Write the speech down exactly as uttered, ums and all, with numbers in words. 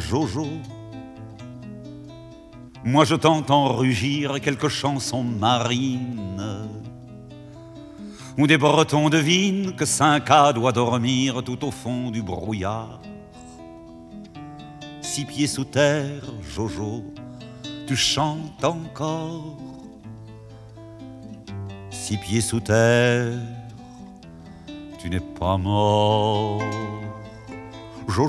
Jojo. Moi je t'entends rugir quelques chansons marines, où des Bretons devinent que Cinq-A doit dormir tout au fond du brouillard. Six pieds sous terre, Jojo, tu chantes encore. Six pieds sous terre, tu n'es pas mort.